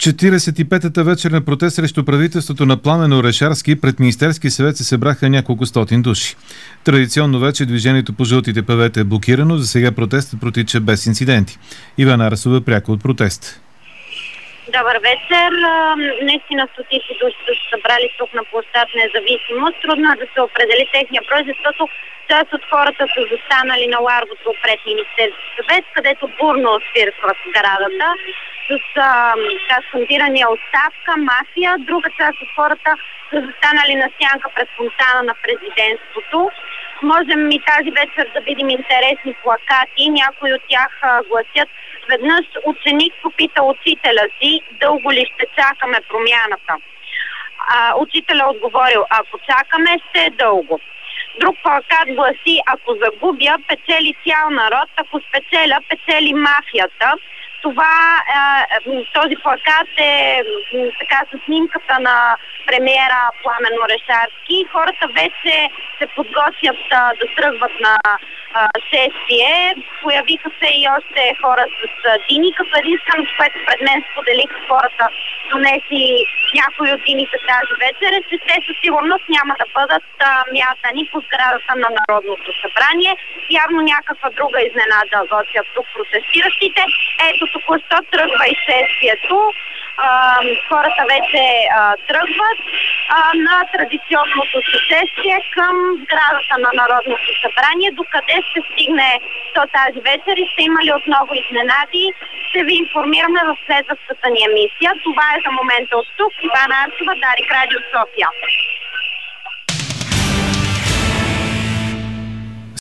45-та вечерна протест срещу правителството на Пламен Орешарски пред Министерски съвет се събраха няколко стотин души. Традиционно вече движението по жълтите павета е блокирано, за сега протестът протича без инциденти. Ивана Арасова пряко от протест. Добър вечер. Наистина стотици души са събрали тук на площад Независимост. Трудно е да се определи техния брой, защото част от хората са застанали на ларгото пред Министерски съвет, където бурно свирква сградата с скандирания оставка, мафия. Друга част от хората са застанали на сянка пред фонтана на президентството. Можем и тази вечер да видим интересни плакати. Някои от тях гласят: веднъж ученик попита учителя си: дълго ли ще чакаме промяната? Учителя отговорил: ако чакаме, ще е дълго. Друг плакат гласи: ако загубя, печели цял народ, ако спечеля, печели мафията. Този плакат е така с снимката на премиера Пламен Орешарски. Хората вече се подготвят да тръгват на шествие. Появиха се и още хора с дини, като единственото, което пред мен споделиха хората, донеси някои от дините тази вечер, е, че те със сигурност няма да бъдат мятани по сградата на Народното събрание. Явно някаква друга изненада готвят тук протестиращите. Ето, току-що тръгва и шествието. Хората вече тръгват на традиционното шествие към сградата на Народното събрание. Докъде ще стигне то тази вечер и ще има ли отново изненади, ще ви информираме в следващата ни емисия. Това е за момента от тук. Ивана Арсова, Дарик Радио София.